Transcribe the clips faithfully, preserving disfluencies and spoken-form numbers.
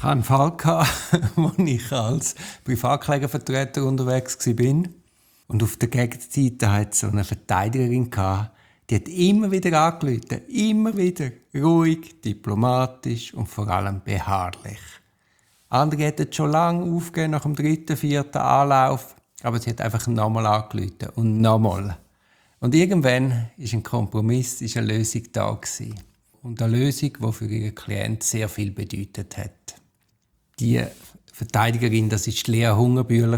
hatte einen Fall, wo ich als Privatklägervertreter unterwegs war. Und auf der Gegenseite hatte es so eine Verteidigerin, die hat immer wieder angerufen, immer wieder ruhig, diplomatisch und vor allem beharrlich. Andere hätten schon lange aufgegeben nach dem dritten, vierten Anlauf, aber sie hat einfach nochmal angerufen und nochmal. Und irgendwann war ein Kompromiss, ist eine Lösung da gewesen. Und eine Lösung, die für ihren Klienten sehr viel bedeutet hat. Die Verteidigerin, das war Lea Hungerbühler.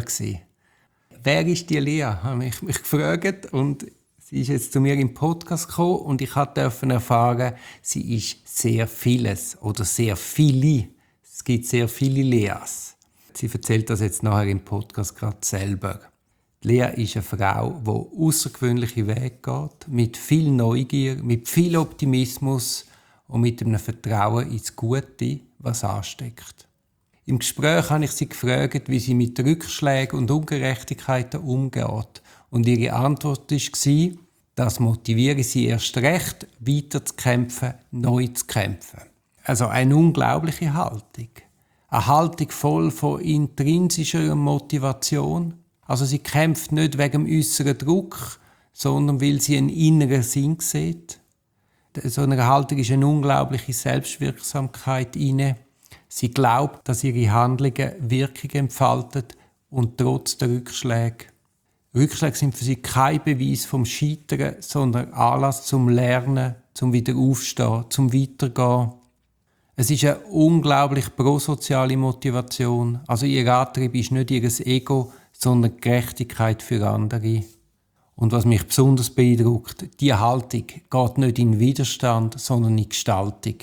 Wer ist die Lea? habe ich mich gefragt. Und sie ist jetzt zu mir im Podcast gekommen und ich durfte erfahren, sie ist sehr vieles oder sehr viele. Es gibt sehr viele Leas. Sie erzählt das jetzt nachher im Podcast gerade selber. Lea ist eine Frau, die außergewöhnliche Wege geht, mit viel Neugier, mit viel Optimismus und mit einem Vertrauen ins Gute, was ansteckt. Im Gespräch habe ich sie gefragt, wie sie mit Rückschlägen und Ungerechtigkeiten umgeht. Und ihre Antwort war, das motiviere sie erst recht, weiter zu kämpfen, neu zu kämpfen. Also eine unglaubliche Haltung. Eine Haltung voll von intrinsischer Motivation. Also sie kämpft nicht wegen dem äußeren Druck, sondern weil sie einen inneren Sinn sieht. In so einer Haltung ist eine unglaubliche Selbstwirksamkeit inne. Sie glaubt, dass ihre Handlungen Wirkung entfalten und trotz der Rückschläge. Rückschläge sind für sie kein Beweis vom Scheitern, sondern Anlass zum Lernen, zum Wiederaufstehen, zum Weitergehen. Es ist eine unglaublich prosoziale Motivation. Also ihr Antrieb ist nicht ihr Ego, sondern die Gerechtigkeit für andere. Und was mich besonders beeindruckt, diese Haltung geht nicht in Widerstand, sondern in Gestaltung.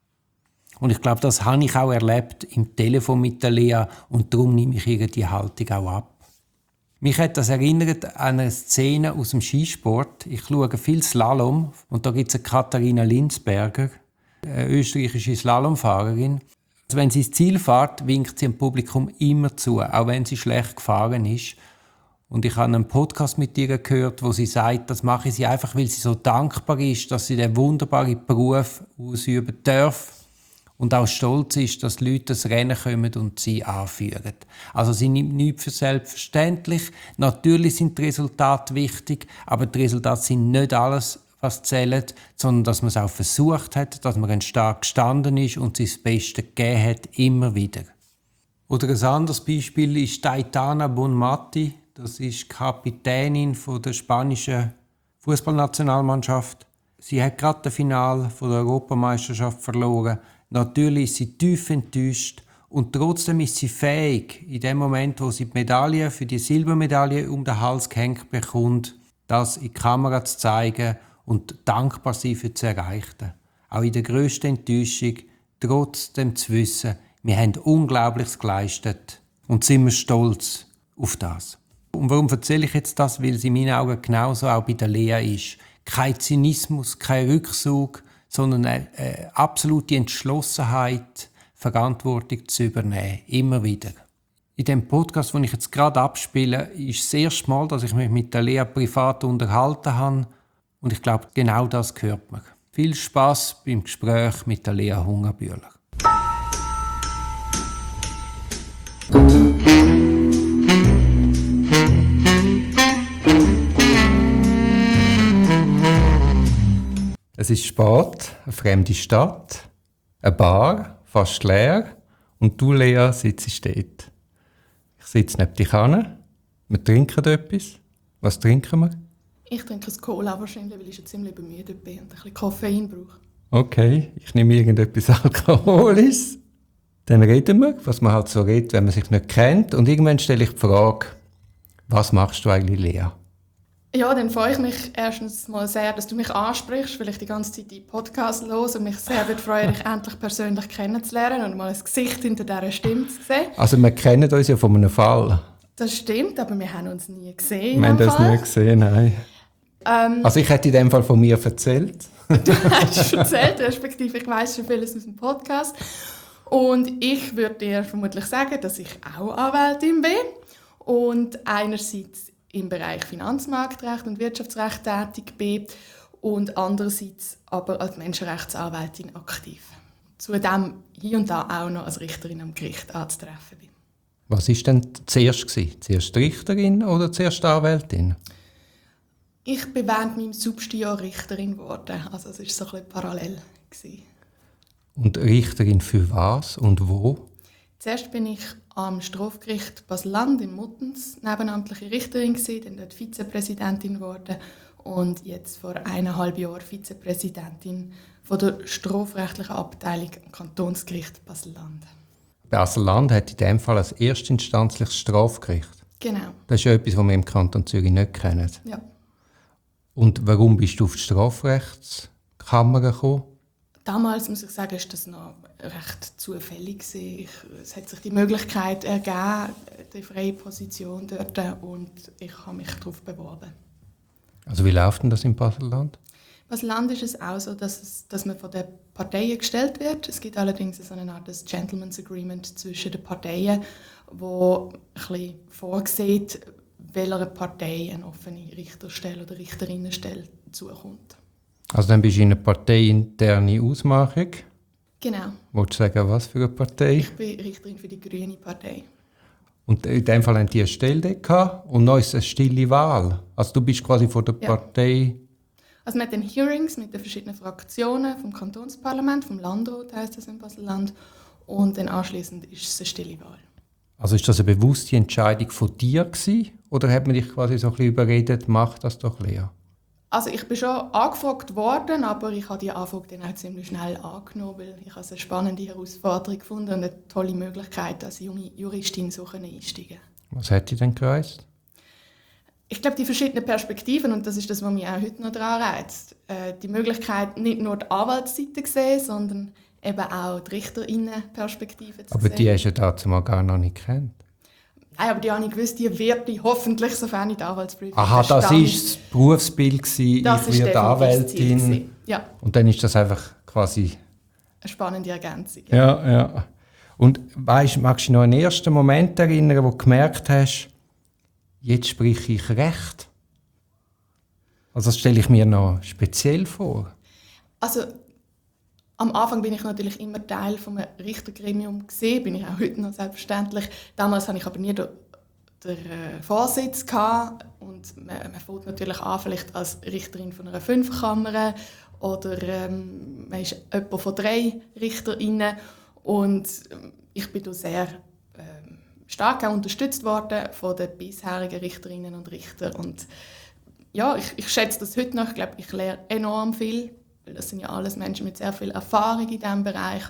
Und ich glaube, das habe ich auch erlebt im Telefon mit der Lea und darum nehme ich ihr die Haltung auch ab. Mich hat das erinnert an eine Szene aus dem Skisport. Ich schaue viel Slalom und da gibt es eine Katharina Linsberger, eine österreichische Slalomfahrerin. Also wenn sie ins Ziel fährt, winkt sie dem Publikum immer zu, auch wenn sie schlecht gefahren ist. Und ich habe einen Podcast mit ihr gehört, wo sie sagt, das mache sie einfach, weil sie so dankbar ist, dass sie den wunderbaren Beruf ausüben darf und auch stolz ist, dass Leute das Rennen kommen und sie anführen. Also sie nimmt nichts für selbstverständlich. Natürlich sind die Resultate wichtig, aber die Resultate sind nicht alles, was zählt, sondern dass man es auch versucht hat, dass man stark gestanden ist und sich das Beste gegeben hat, immer wieder. Oder ein anderes Beispiel ist Aitana Bonmati. Das ist Kapitänin der spanischen Fußballnationalmannschaft. Sie hat gerade das Finale der Europameisterschaft verloren. Natürlich ist sie tief enttäuscht und trotzdem ist sie fähig, in dem Moment, wo sie die Medaille für die Silbermedaille um den Hals gehängt bekommt, das in die Kamera zu zeigen und dankbar sein für das Erreichte. Auch in der grössten Enttäuschung, trotzdem zu wissen, wir haben Unglaubliches geleistet und sind wir stolz auf das. Und warum erzähle ich jetzt das? Weil sie in meinen Augen genauso auch bei der Lea ist. Kein Zynismus, kein Rückzug, sondern eine, eine absolute Entschlossenheit, Verantwortung zu übernehmen. Immer wieder. In dem Podcast, den ich jetzt gerade abspiele, ist das erste Mal, dass ich mich mit der Lea privat unterhalten habe. Und ich glaube, genau das hört man. Viel Spass beim Gespräch mit der Lea Hungerbühler. Es ist spät, eine fremde Stadt, eine Bar, fast leer, und du, Lea, sitzt dort. Ich sitze neben dich an, wir trinken etwas. Was trinken wir? Ich trinke ein Cola wahrscheinlich, weil ich schon ziemlich bemüht bin und ein bisschen Koffein brauche. Okay, ich nehme irgendetwas Alkoholisches. Dann reden wir, was man halt so redet, wenn man sich nicht kennt. Und irgendwann stelle ich die Frage, was machst du eigentlich, Lea? Ja, dann freue ich mich erstens mal sehr, dass du mich ansprichst, weil ich die ganze Zeit die Podcasts höre und mich sehr freue, dich endlich persönlich kennenzulernen und mal ein Gesicht hinter dieser Stimme zu sehen. Also wir kennen uns ja von einem Fall. Das stimmt, aber wir haben uns nie gesehen. Wir haben das nie gesehen, nein. Ähm, also ich hätte in dem Fall von mir erzählt. Du hast erzählt, respektive ich weiss schon vieles aus dem Podcast. Und ich würde dir vermutlich sagen, dass ich auch Anwältin bin und einerseits im Bereich Finanzmarktrecht und Wirtschaftsrecht tätig bin und andererseits aber als Menschenrechtsanwältin aktiv. zudem hier und da auch noch als Richterin am Gericht anzutreffen bin. Was war denn zuerst gewesen? Zuerst Richterin oder zuerst Anwältin? Ich bin während meinem Substio Richterin geworden, also es war so ein bisschen parallel gewesen. Und Richterin für was und wo? Zuerst bin ich am Strafgericht Basel-Land in Muttens nebenamtliche Richterin gewesen, dann dort Vizepräsidentin geworden und jetzt vor eineinhalb Jahren Vizepräsidentin von der strafrechtlichen Abteilung am Kantonsgericht Basel-Land. Basel-Land hat in diesem Fall als erstinstanzliches Strafgericht. Genau. Das ist ja etwas, was wir im Kanton Zürich nicht kennen. Ja. Und warum bist du auf die Strafrechtskammer gekommen? Damals, muss ich sagen, ist das noch recht zufällig. Ich, es hat sich die Möglichkeit ergeben, die freie Position dort, und ich habe mich darauf beworben. Also wie läuft denn das in Basel-Land? Basel-Land ist es auch so, dass, es, dass man von den Parteien gestellt wird. Es gibt allerdings so eine Art Gentleman's Agreement zwischen den Parteien, wo ein bisschen vorsieht, welcher Partei eine offene Richterstelle oder Richterinnenstelle zukommt. Also dann bist du in einer parteiinterne Ausmachung. Genau. Wolltest du sagen, was für eine Partei? Ich bin Richterin für die Grüne Partei. Und in dem Fall haben die eine Stelle dort gehabt und noch ist es eine stille Wahl. Also du bist quasi von der Ja. Partei... Also mit den Hearings mit den verschiedenen Fraktionen vom Kantonsparlament, vom Landrat heisst das in Basel-Land, und dann anschliessend ist es eine stille Wahl. Also ist das eine bewusste Entscheidung von dir gewesen? Oder hat man dich quasi so ein bisschen überredet, mach das doch, Lea? Also ich bin schon angefragt worden, aber ich habe die Anfrage dann auch ziemlich schnell angenommen, weil ich es eine spannende Herausforderung gefunden und eine tolle Möglichkeit, als junge Juristin so einsteigen. Was hat dich denn gereist? Ich glaube, die verschiedenen Perspektiven, und das ist das, was mich auch heute noch daran reizt, äh, die Möglichkeit, nicht nur die Anwaltsseite zu sehen, sondern eben auch die Richterinnenperspektive zu Aber sehen. die hast du ja dazu mal gar noch nicht gekannt. Nein, aber die habe ich gewusst, die werde ich hoffentlich, sofern ich die Anwaltsprüfung Aha, das war verstanden. das Berufsbild, gewesen, Das ich ist werde definitiv das Ziel Anwältin. gewesen. Ja, Und dann ist das einfach quasi... eine spannende Ergänzung. Ja, ja. Und weißt, magst du dich noch an den ersten Moment erinnern, wo du gemerkt hast, jetzt spreche ich Recht? Also das stelle ich mir noch speziell vor. Also, am Anfang bin ich natürlich immer Teil des Richtergremium gewesen, bin ich auch heute noch selbstverständlich. Damals hatte ich aber nie den, den äh, Vorsitz gehabt. Und man, man fängt natürlich an, vielleicht als Richterin von einer Fünfkammer oder ähm, man ist jemand von drei Richterinnen. Und ich bin da sehr ähm, stark auch unterstützt worden von den bisherigen Richterinnen und Richtern. Und ja, ich, ich schätze das heute noch. Ich glaube, ich lerne enorm viel. Das sind ja alles Menschen mit sehr viel Erfahrung in diesem Bereich.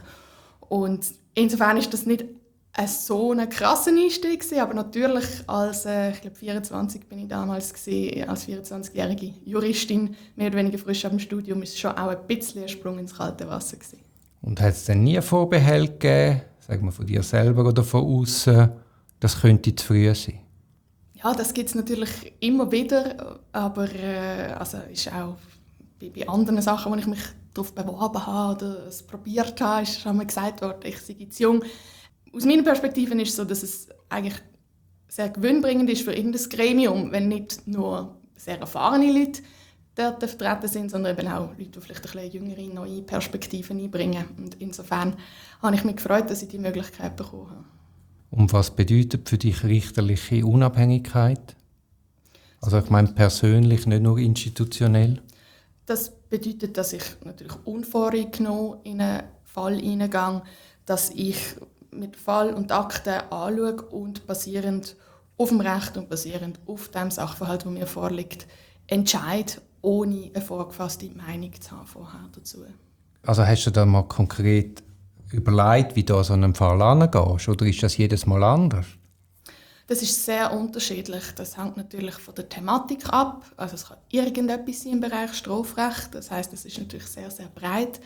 Und insofern ist das nicht ein so ein krasser Einstieg gewesen, aber natürlich als äh, ich glaube vierundzwanzig bin ich damals gewesen, als vierundzwanzigjährige Juristin, mehr oder weniger frisch ab dem Studium, ist schon auch ein bisschen ein Sprung ins kalte Wasser gewesen. Und hat es denn nie Vorbehalte gegeben, sagen wir von dir selber oder von außen, das könnte zu früh sein? Ja, das gibt es natürlich immer wieder, aber äh, also ist auch bei, bei anderen Sachen, wo ich mich darauf beworben habe oder es probiert habe, ist schon mal gesagt worden, ich sei zu jung. Aus meiner Perspektive ist es so, dass es eigentlich sehr gewinnbringend ist für irgendein Gremium, wenn nicht nur sehr erfahrene Leute dort vertreten sind, sondern eben auch Leute, die vielleicht ein bisschen jüngere, neue Perspektiven einbringen. Und insofern habe ich mich gefreut, dass ich die Möglichkeit bekommen habe. Und was bedeutet für dich richterliche Unabhängigkeit? Also ich meine persönlich, nicht nur institutionell. Das bedeutet, dass ich natürlich unvoreingenommen in einen Fall hineingehe, dass ich mit Fall und Akten anschaue und basierend auf dem Recht und basierend auf dem Sachverhalt, der mir vorliegt, entscheide, ohne eine vorgefasste Meinung zu haben vorher dazu. Also hast du da mal konkret überlegt, wie du an so einem Fall angehst? Oder ist das jedes Mal anders? Das ist sehr unterschiedlich. Das hängt natürlich von der Thematik ab. Also es kann irgendetwas sein im Bereich Strafrecht. Das heisst, es ist natürlich sehr, sehr breit.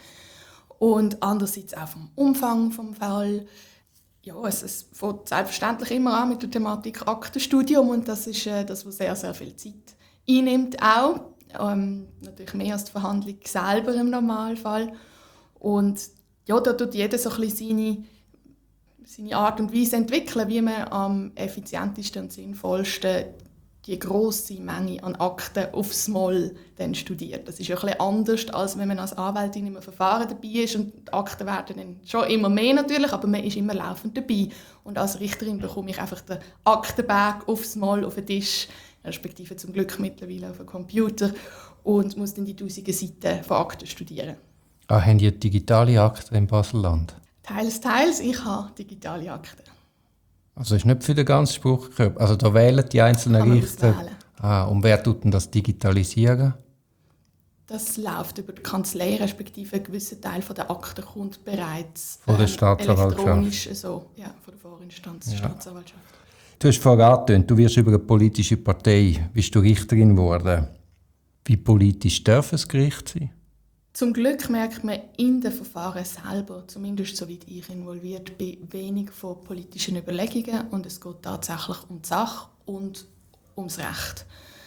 Und andererseits auch vom Umfang des Falls. Ja, es, es fängt selbstverständlich immer an mit der Thematik Aktenstudium. Und das ist äh, das, was sehr, sehr viel Zeit einnimmt auch. Ähm, natürlich mehr als die Verhandlung selber im Normalfall. Und ja, da tut jeder so ein bisschen seine, seine Art und Weise entwickeln, wie man am effizientesten und sinnvollsten die grosse Menge an Akten aufs Mal dann studiert. Das ist ja ein bisschen anders, als wenn man als Anwältin im Verfahren dabei ist und die Akten werden dann schon immer mehr natürlich, aber man ist immer laufend dabei. Und als Richterin bekomme ich einfach den Aktenberg aufs Mal auf den Tisch, respektive zum Glück mittlerweile auf den Computer, und muss dann die tausenden Seiten von Akten studieren. Ah, haben die digitale Akte im Baselland? Teils, teils. Ich habe digitale Akten. Also ist nicht für den ganzen Spruchkörper. Also da wählen die einzelnen Kann man Richter. auswählen. Ah, und wer tut denn das digitalisieren? Das läuft über die Kanzlei, respektive ein gewisser Teil der Akten kommt bereits Von der ähm, Staatsanwaltschaft. elektronisch, so, ja, von der Vorinstanz Ja. Staatsanwaltschaft. Du hast vorhin angetönt, du wirst über eine politische Partei, bist du Richterin geworden. Wie politisch darf ein Gericht sein? Zum Glück merkt man in den Verfahren selber, zumindest soweit ich involviert bin, wenig von politischen Überlegungen, und es geht tatsächlich um die Sache und ums Recht.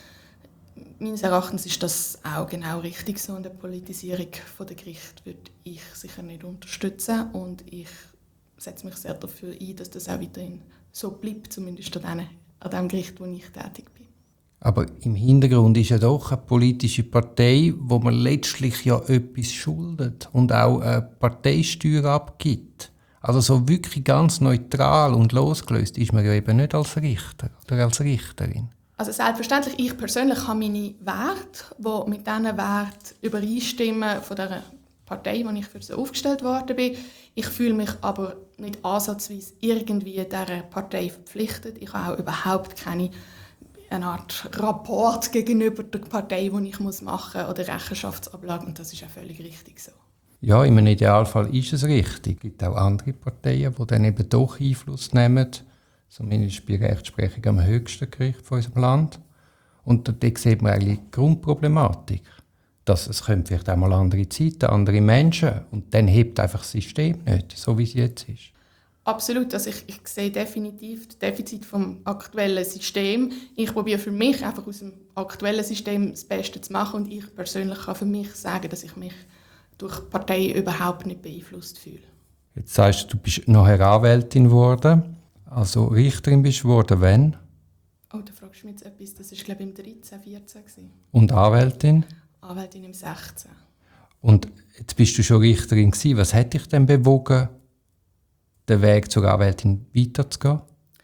Meines Erachtens ist das auch genau richtig so. Und die Politisierung der Gerichte würde ich sicher nicht unterstützen, und ich setze mich sehr dafür ein, dass das auch weiterhin so bleibt, zumindest an dem, an dem Gericht, wo ich tätig bin. Aber im Hintergrund ist ja doch eine politische Partei, wo man letztlich ja etwas schuldet und auch eine Parteisteuer abgibt. Also so wirklich ganz neutral und losgelöst ist man ja eben nicht als Richter oder als Richterin. Also selbstverständlich, ich persönlich habe meine Werte, die mit diesen Werten übereinstimmen von der Partei, wo ich für sie aufgestellt worden bin. Ich fühle mich aber nicht ansatzweise irgendwie dieser Partei verpflichtet. Ich habe auch überhaupt keine eine Art Rapport gegenüber der Partei, die ich machen muss, oder Rechenschaftsablage, und das ist auch völlig richtig so. Ja, im Idealfall ist es richtig. Es gibt auch andere Parteien, die dann eben doch Einfluss nehmen, zumindest bei Rechtsprechung am höchsten Gericht von unserem Land. Und dort sieht man eigentlich die Grundproblematik, dass es kommt vielleicht auch mal andere Zeiten, andere Menschen, und dann hebt einfach das System nicht, so wie es jetzt ist. Absolut, also ich, ich sehe definitiv das Defizit vom aktuellen System. Ich probiere für mich einfach aus dem aktuellen System das Beste zu machen, und ich persönlich kann für mich sagen, dass ich mich durch die Partei überhaupt nicht beeinflusst fühle. Jetzt sagst du, du bist nachher Anwältin geworden, also Richterin bist du geworden, wann? Oh, da fragst du mich jetzt etwas, das war glaube ich im dreizehn, vierzehn gewesen. Und Anwältin? Anwältin im sechzehn. Und jetzt bist du schon Richterin gewesen. Was hat dich denn bewogen, den Weg zur Anwältin weiterzugehen?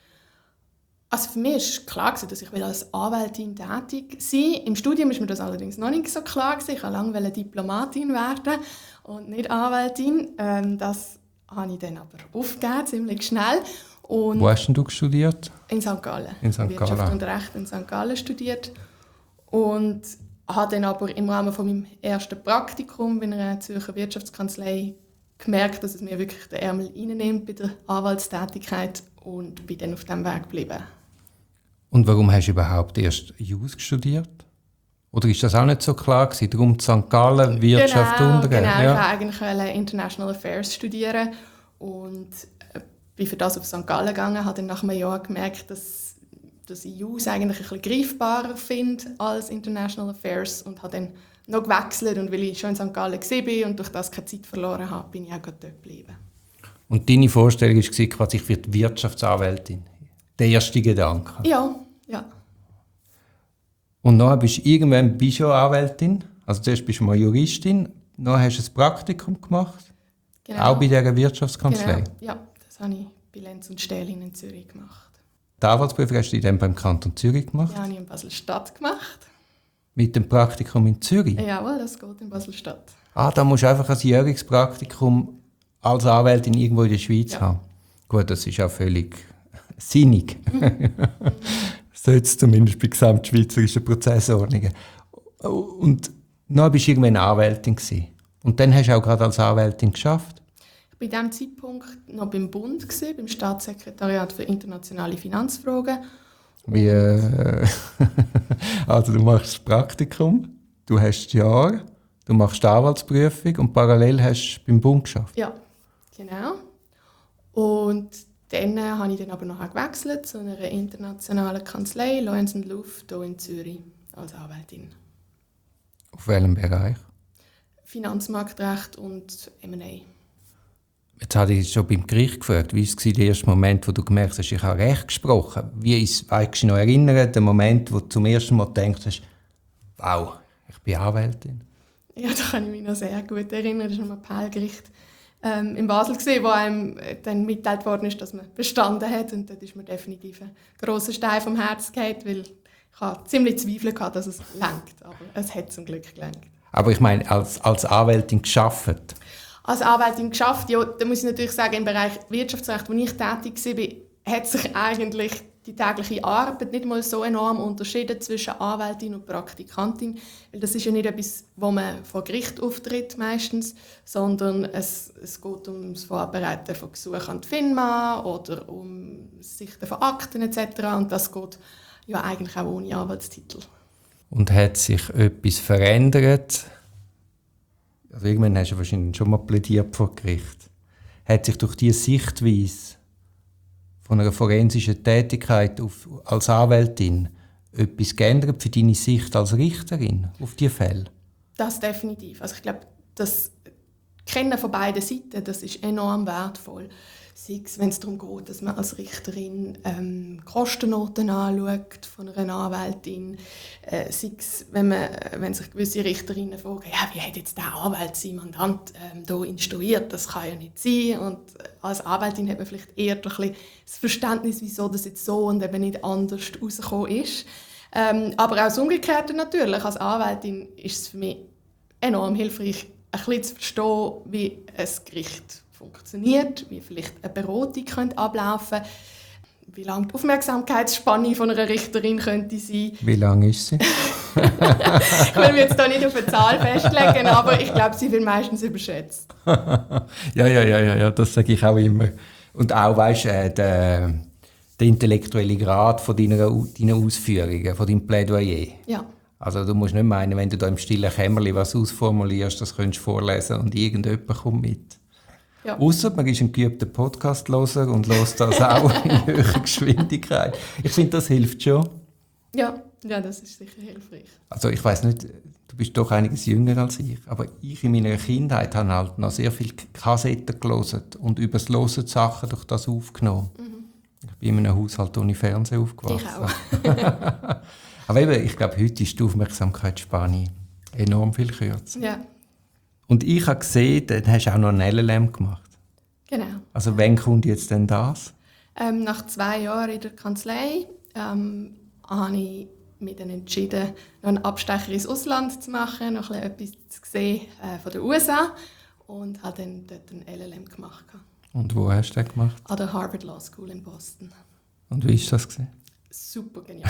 Also für mich war klar, dass ich als Anwältin tätig sein will. Im Studium war mir das allerdings noch nicht so klar. Ich wollte lange Diplomatin werden und nicht Anwältin. Ähm, das habe ich dann aber aufgegeben, ziemlich schnell. Und Wo hast denn du studiert? in Sankt Gallen. In Sankt Gallen. Wirtschaft und Recht in Sankt Gallen studiert. Und habe dann aber im Rahmen von meinem ersten Praktikum bei einer Zürcher Wirtschaftskanzlei gemerkt, dass es mir wirklich den Ärmel reinnimmt bei der Anwaltstätigkeit, und bin dann auf diesem Weg geblieben. Und warum hast du überhaupt erst Jus studiert? Oder ist das auch nicht so klar gewesen? Darum Sankt Gallen, Wirtschaft genau, und Genau, ja. ich wollte eigentlich International Affairs studieren und bin für das auf Sankt Gallen gegangen. Habe dann nach einem Jahr gemerkt, dass, dass ich Jus eigentlich ein bisschen greifbarer finde als International Affairs, und habe dann noch gewechselt, und weil ich schon in Sankt Gallen war und durch das keine Zeit verloren habe, bin ich auch dort geblieben. Und deine Vorstellung war quasi, ich werde Wirtschaftsanwältin. Der erste Gedanke. Ja, ja. Und dann bist du irgendwann bist du Anwältin. Also zuerst bist du mal Juristin, dann hast du ein Praktikum gemacht. Genau. Auch bei dieser Wirtschaftskanzlei. Genau. Ja, das habe ich bei Lenz und Stählin in Zürich gemacht. Die Anwaltsprüfung hast du dann beim Kanton Zürich gemacht. Ja, habe ich in Basel-Stadt gemacht. Mit dem Praktikum in Zürich. Jawohl, das geht in Basel-Stadt. Ah, da musst du einfach ein jähriges Praktikum als Anwältin irgendwo in der Schweiz Ja. haben. Gut, das ist auch völlig sinnig. So jetzt zumindest bei gesamtschweizerischen Prozessordnungen. Und dann bist du irgendwann Anwältin gewesen. Und dann hast du auch gerade als Anwältin geschafft. Ich war zu diesem Zeitpunkt noch beim Bund, gewesen, beim Staatssekretariat für internationale Finanzfragen. Wie, äh, also du machst das Praktikum, du hast das Jahr, du machst die Anwaltsprüfung und parallel hast du beim Bund geschafft. Ja, genau. Und dann äh, habe ich dann aber noch gewechselt zu einer internationalen Kanzlei, Lorenz und Luft, hier in Zürich, als Anwältin. Auf welchem Bereich? Finanzmarktrecht und M und A. Jetzt habe ich schon beim Gericht gefragt, wie war der erste Moment, wo du gemerkt hast, ich habe Recht gesprochen? Wie ist, weißt du dich noch erinnern, der Moment, wo du zum ersten Mal gedacht hast, wow, ich bin Anwältin? Ja, da kann ich mich noch sehr gut erinnern. Das war am Appellgericht ähm, in Basel, gewesen, wo einem dann mitgeteilt worden ist, dass man bestanden hat. Und dort ist mir definitiv ein grosser Stein vom Herzen gefallen, weil ich hatte ziemlich Zweifel gehabt, dass es reicht. Aber es hat zum Glück gereicht. Aber ich meine, als, als Anwältin gearbeitet? Als Anwältin geschafft, ja, da muss ich natürlich sagen, im Bereich Wirtschaftsrecht, wo ich tätig war, hat sich eigentlich die tägliche Arbeit nicht mal so enorm unterschieden zwischen Anwältin und Praktikantin. Weil das ist ja nicht etwas, wo man vor Gericht auftritt meistens, sondern es, es geht um das Vorbereiten von Gesuchen an die FINMA oder um das Sichten von Akten et cetera. Und das geht ja eigentlich auch ohne Anwaltstitel. Und hat sich etwas verändert? Also irgendwann hast du wahrscheinlich schon mal plädiert vor Gericht. Hat sich durch diese Sichtweise von einer forensischen Tätigkeit auf, als Anwältin etwas geändert für deine Sicht als Richterin auf diese Fälle? Das definitiv. Also ich glaube, das Kennen von beiden Seiten, das ist enorm wertvoll. Sei es, wenn es darum geht, dass man als Richterin ähm, Kostennoten anschaut von einer Anwältin. Äh, sei es, wenn, man, wenn sich gewisse Richterinnen fragen, ja, wie hat jetzt der Anwalt seinen Mandant ähm, hier instruiert? Das kann ja nicht sein. Und als Anwältin hat man vielleicht eher ein bisschen das Verständnis, wieso das jetzt so und eben nicht anders rausgekommen ist. Ähm, aber auch das Umgekehrte natürlich. Als Anwältin ist es für mich enorm hilfreich, ein bisschen zu verstehen, wie ein Gericht funktioniert, wie vielleicht eine Beratung könnte ablaufen könnte, wie lange die Aufmerksamkeitsspanne von einer Richterin könnte sein. Wie lang ist sie? Ich will mich jetzt hier nicht auf eine Zahl festlegen, aber ich glaube, sie wird meistens überschätzt. ja, ja, ja, ja, ja, das sage ich auch immer. Und auch, weißt du, äh, der, der intellektuelle Grad von deiner, deiner Ausführungen, von deinem Plädoyer. Ja. Also du musst nicht meinen, wenn du da im stillen Kämmerlein was ausformulierst, das könntest du vorlesen und irgendjemand kommt mit. Ja. Ausser man ist ein geübter Podcast-Loser und hört das auch in höherer Geschwindigkeit. Ich finde, das hilft schon. Ja, ja, das ist sicher hilfreich. Also ich weiss nicht, du bist doch einiges jünger als ich, aber ich in meiner Kindheit habe halt noch sehr viele Kassetten gelesen und über das Hören Sachen durch das aufgenommen. Mhm. Ich bin in einem Haushalt ohne Fernsehen aufgewachsen. Ich auch. Aber eben, ich glaube, heute ist die Aufmerksamkeitsspanne enorm viel kürzer. Ja. Und ich habe gesehen, dann hast du auch noch ein L L M gemacht. Genau. Also wann kommt jetzt denn das? Ähm, nach zwei Jahren in der Kanzlei ähm, habe ich mich dann entschieden, noch einen Abstecher ins Ausland zu machen, noch etwas zu sehen äh, von den U S A und habe dann dort ein L L M gemacht. Und wo hast du das gemacht? An der Harvard Law School in Boston. Und wie war das? Super genial.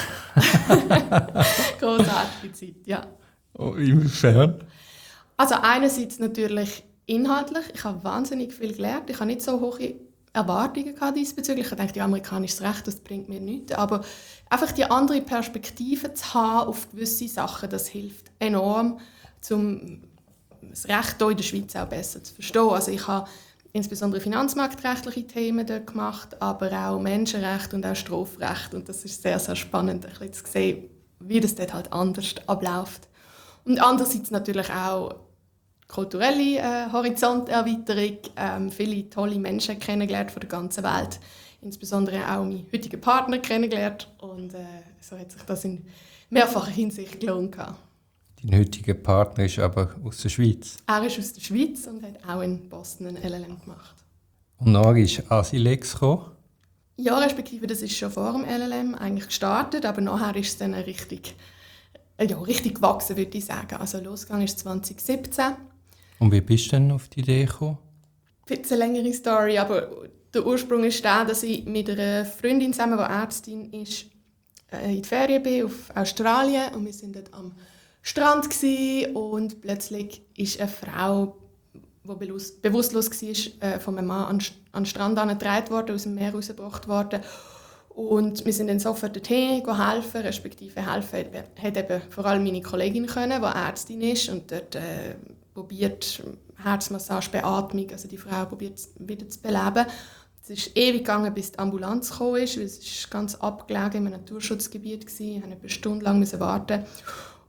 Großartige Zeit, ja. Oh, inwiefern? Also einerseits natürlich inhaltlich. Ich habe wahnsinnig viel gelernt. Ich habe nicht so hohe Erwartungen diesbezüglich. Ich dachte, ja, amerikanisches Recht, das bringt mir nichts. Aber einfach die andere Perspektive zu haben auf gewisse Sachen, das hilft enorm, um das Recht hier in der Schweiz auch besser zu verstehen. Also ich habe insbesondere finanzmarktrechtliche Themen dort gemacht, aber auch Menschenrecht und auch Strafrecht. Und das ist sehr, sehr spannend, ein bisschen zu sehen, wie das dort halt anders abläuft. Und andererseits natürlich auch kulturelle äh, Horizonterweiterung, ähm, viele tolle Menschen kennengelernt von der ganzen Welt, insbesondere auch meinen heutigen Partner kennengelernt und äh, so hat sich das in mehrfacher Hinsicht gelohnt. Dein heutiger Partner ist aber aus der Schweiz? Er ist aus der Schweiz und hat auch in Boston ein L L M gemacht. Und nachher ist Asilex gekommen? Ja, respektive das ist schon vor dem L L M eigentlich gestartet, aber nachher ist es dann richtig, ja, richtig gewachsen, würde ich sagen. Also losgegangen ist zwanzig siebzehn. Und wie bist du denn auf die Idee gekommen? Ein bisschen längere Story, aber der Ursprung ist der, dass ich mit einer Freundin zusammen, die Ärztin ist, in die Ferien bin auf Australien und wir sind dort am Strand gewesen, und plötzlich ist eine Frau, die bewusstlos war, von einem Mann an den Strand angetragen worden, aus dem Meer rausgebracht worden. Und wir sind dann sofort dorthin helfen, respektive helfen hat eben vor allem meine Kollegin können, die Ärztin ist und dort äh, probiert Herzmassage, Beatmung, also die Frau probiert wieder zu beleben. Es ist ewig gegangen, bis die Ambulanz gekommen ist, weil es ist ganz abgelegen in einem Naturschutzgebiet war. Wir mussten eine Stunde lang warten.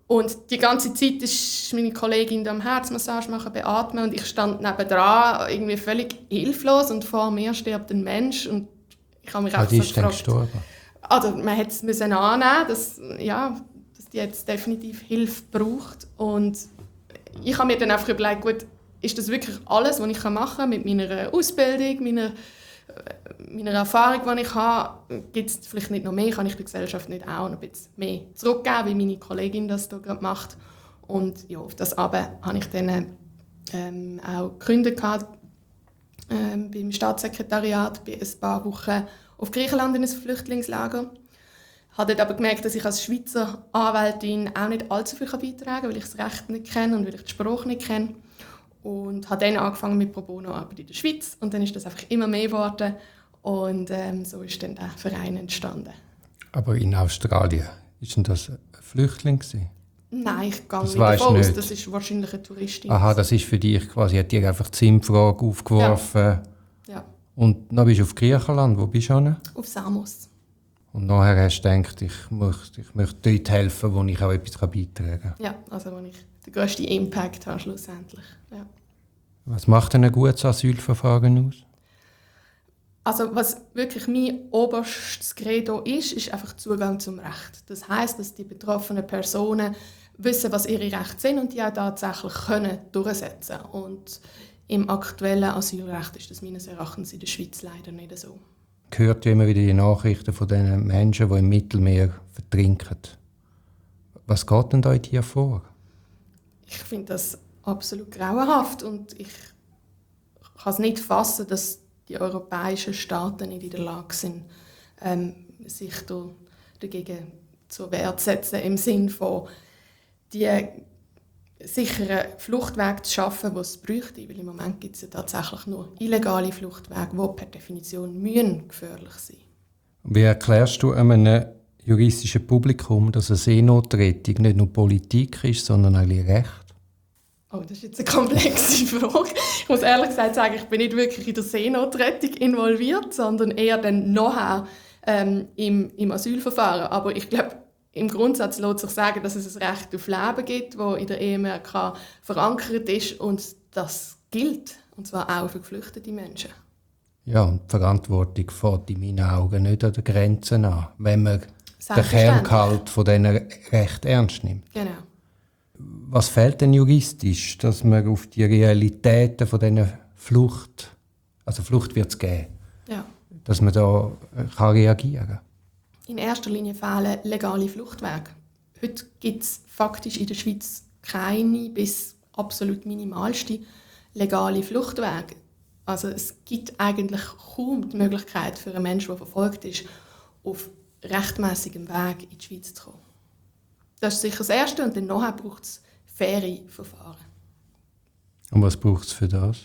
Und die ganze Zeit ist meine Kollegin da am Herzmassage machen, beatmen und ich stand nebendran, irgendwie völlig hilflos und vor mir stirbt ein Mensch und ich habe mich auch auch die so ist dann gefragt. gestorben? Also man hätte es müssen annehmen, dass, ja, dass die jetzt definitiv Hilfe braucht. Und ich habe mir dann einfach überlegt, gut, ist das wirklich alles, was ich machen kann mit meiner Ausbildung, meiner, meiner Erfahrung, die ich habe? Gibt es vielleicht nicht noch mehr? Kann ich der Gesellschaft nicht auch noch ein bisschen mehr zurückgeben, wie meine Kollegin das hier gerade macht? Und ja, auf das aber habe ich dann ähm, auch gegründet ähm, beim Staatssekretariat, bin ein paar Wochen auf Griechenland in ein Flüchtlingslager. Ich habe dort aber gemerkt, dass ich als Schweizer Anwältin auch nicht allzu viel beitragen kann, weil ich das Recht nicht kenne und weil ich die Sprache nicht kenne. Und habe dann angefangen mit Pro Bono-Arbeit in der Schweiz. Und dann ist das einfach immer mehr geworden. Und ähm, so ist dann der Verein entstanden. Aber in Australien, ist denn das ein Flüchtling gewesen? Nein, ich gehe Das nicht weisst davon aus, nicht. das ist wahrscheinlich eine Touristin. Aha, das ist für dich quasi, hat dir einfach die Sinnfrage aufgeworfen. Ja, Und dann bist du auf Griechenland, wo bist du hin? auf Samos. Und nachher hast du gedacht, ich möchte, ich möchte dort helfen, wo ich auch etwas beitragen kann. Ja, also wo ich den grössten Impact habe schlussendlich. Ja. Was macht denn ein gutes Asylverfahren aus? Also was wirklich mein oberstes Credo ist, ist einfach Zugang zum Recht. Das heisst, dass die betroffenen Personen wissen, was ihre Rechte sind und die auch tatsächlich können durchsetzen können. Und im aktuellen Asylrecht ist das meines Erachtens in der Schweiz leider nicht so. Man hört ja immer wieder die Nachrichten von den Menschen, die im Mittelmeer vertrinken. Was geht denn da in dir vor? Ich finde das absolut grauenhaft und ich kann es nicht fassen, dass die europäischen Staaten nicht in der Lage sind, ähm, sich da dagegen zur Wehr zu setzen, im Sinne von die sicheren Fluchtwege zu schaffen, die es bräuchte. Weil im Moment gibt es ja tatsächlich nur illegale Fluchtwege, die per Definition müssen gefährlich sein. Wie erklärst du einem juristischen Publikum, dass eine Seenotrettung nicht nur Politik ist, sondern auch Recht? Oh, das ist jetzt eine komplexe Frage. Ich muss ehrlich gesagt sagen, ich bin nicht wirklich in der Seenotrettung involviert, sondern eher dann nachher ähm, im, im Asylverfahren. Aber ich glaube, im Grundsatz lässt sich sagen, dass es ein Recht auf Leben gibt, das in der E M R K verankert ist und das gilt, und zwar auch für geflüchtete Menschen. Ja, und die Verantwortung fängt in meinen Augen nicht an den Grenzen an, wenn man den Kerngehalt von diesen Rechten ernst nimmt. Genau. Was fehlt denn juristisch, dass man auf die Realitäten von diesen Flucht, also Flucht wird es geben, Ja. dass man da kann reagieren kann? In erster Linie fehlen legale Fluchtwege. Heute gibt es faktisch in der Schweiz keine bis absolut minimalste legale Fluchtwege. Also es gibt eigentlich kaum die Möglichkeit für einen Menschen, der verfolgt ist, auf rechtmäßigem Weg in die Schweiz zu kommen. Das ist sicher das Erste und dann nachher braucht es faire Verfahren. Und was braucht es für das?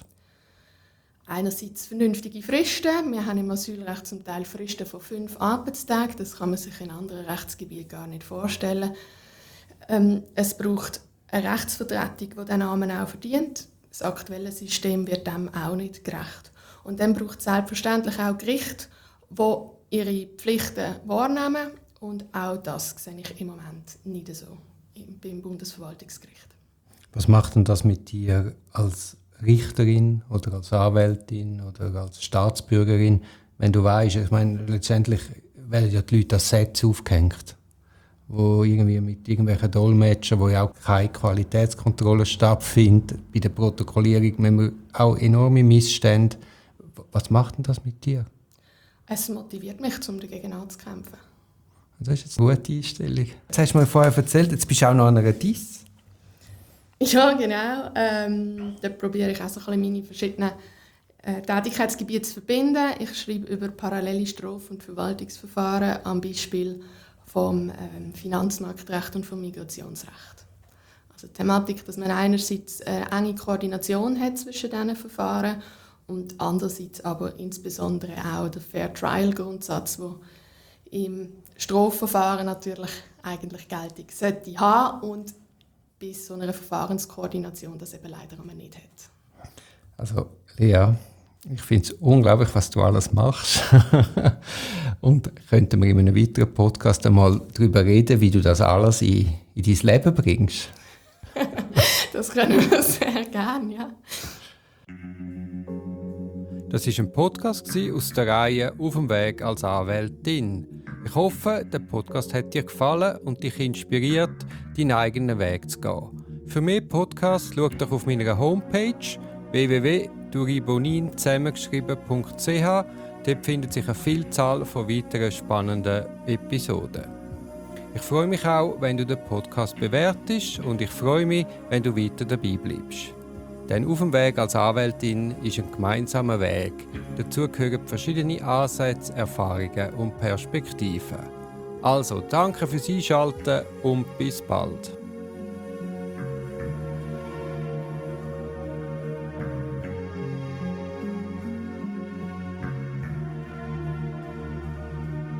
Einerseits vernünftige Fristen. Wir haben im Asylrecht zum Teil Fristen von fünf Arbeitstagen. Das kann man sich in anderen Rechtsgebieten gar nicht vorstellen. Ähm, es braucht eine Rechtsvertretung, die den Namen auch verdient. Das aktuelle System wird dem auch nicht gerecht. Und dann braucht es selbstverständlich auch Gerichte, die ihre Pflichten wahrnehmen. Und auch das sehe ich im Moment nicht so beim Bundesverwaltungsgericht. Was macht denn das mit dir als Richterin oder als Anwältin oder als Staatsbürgerin, wenn du weißt, ich meine, letztendlich werden ja die Leute als Sätze aufgehängt, wo irgendwie mit irgendwelchen Dolmetschern, wo ja auch keine Qualitätskontrolle stattfindet, bei der Protokollierung müssen wir auch enorme Missstände. Was macht denn das mit dir? Es motiviert mich, um dagegen anzukämpfen. Das ist jetzt eine gute Einstellung. Jetzt hast du mir vorher erzählt, jetzt bist du auch noch an einer D I S. Ja, genau. Ähm, da probiere ich auch so ein bisschen meine verschiedenen äh, Tätigkeitsgebiete zu verbinden. Ich schreibe über parallele Straf- und Verwaltungsverfahren am Beispiel vom ähm, Finanzmarktrecht und vom Migrationsrecht. Also die Thematik, dass man einerseits eine enge Koordination hat zwischen diesen Verfahren und andererseits aber insbesondere auch der Fair Trial-Grundsatz, der im Strafverfahren natürlich eigentlich Geltung sollte haben und bis zu einer Verfahrenskoordination das eben leider immer nicht hat. Also, Lea, ich finde es unglaublich, was du alles machst. Und könnten wir in einem weiteren Podcast einmal darüber reden, wie du das alles in, in dein Leben bringst? Das können wir sehr gerne, ja. Das war ein Podcast aus der Reihe «Auf dem Weg als Anwältin». Ich hoffe, der Podcast hat dir gefallen und dich inspiriert, deinen eigenen Weg zu gehen. Für mehr Podcasts schau doch auf meiner Homepage w w w punkt duribonin zusammengeschrieben punkt c h. Dort findet sich eine Vielzahl von weiteren spannenden Episoden. Ich freue mich auch, wenn du den Podcast bewertest und ich freue mich, wenn du weiter dabei bleibst. Denn auf dem Weg als Anwältin ist ein gemeinsamer Weg. Dazu gehören verschiedene Ansätze, Erfahrungen und Perspektiven. Also, danke fürs Einschalten und bis bald.